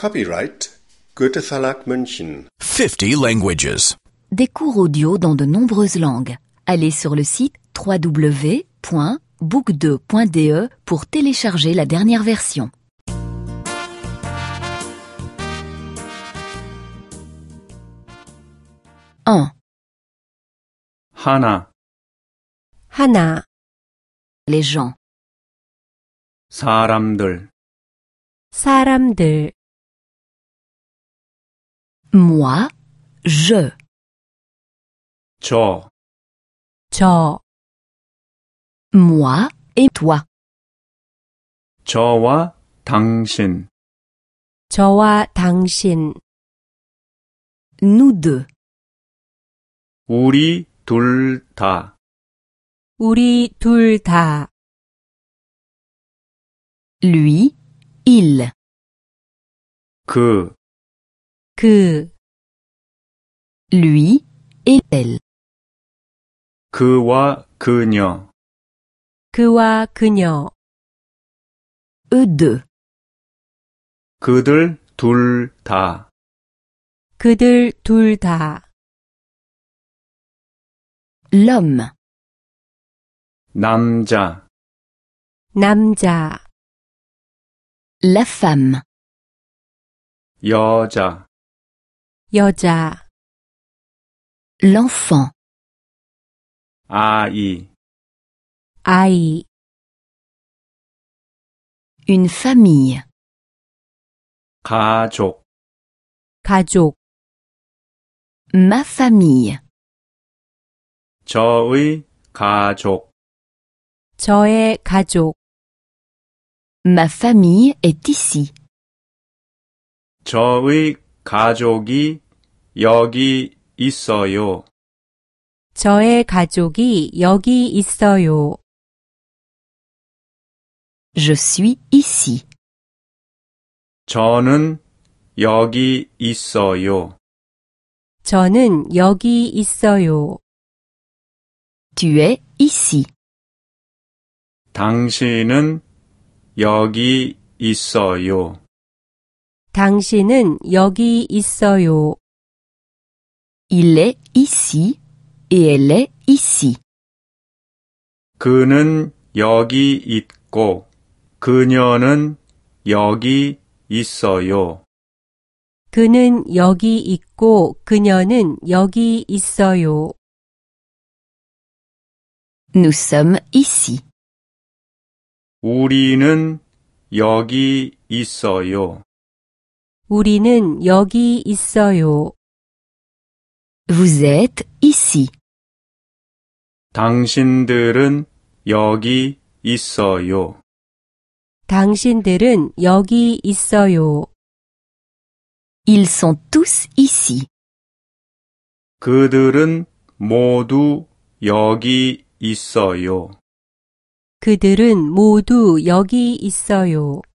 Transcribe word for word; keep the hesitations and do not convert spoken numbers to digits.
Copyright Goethe Verlag München. fifty languages. Des cours audio dans de nombreuses langues. Allez sur le site w w w point book deux point d e pour télécharger la dernière version. un. 하나, 하나, Les gens. 사람들, 사람들, Moi, je. 저, 저, Moi et toi. 저와 당신, 저와 당신, Nous deux. 우리 둘 다, 우리 둘 다, Lui, il. 그, 그, Lui et elle. 그와 그녀, 그와 그녀, Eux deux. 그들 둘 다, 그들 둘 다, L'homme. 남자, 남자, La femme. 여자, 여자, L'enfant. 아이, 아이, Une famille. 가족, 가족, Ma famille. 저의 가족, 저의 가족, Ma famille est ici. 저의 가족이 여기 있어요. 저의 가족이 여기 있어요. Je suis ici. 저는 여기 있어요. 저는 여기 있어요. Tu es ici. 당신은 여기 있어요. 당신은 여기 있어요. Il est ici et elle est ici. 그는 여기 있고 그녀는 여기 있어요. 그는 여기 있고 그녀는 여기 있어요. Nous sommes ici. 우리는 여기 있어요. 우리는 여기 있어요. Vous êtes ici. 당신들은 여기 있어요. 당신들은 여기 있어요. Ils sont tous ici. 그들은 모두 여기 있어요. 그들은 모두 여기 있어요.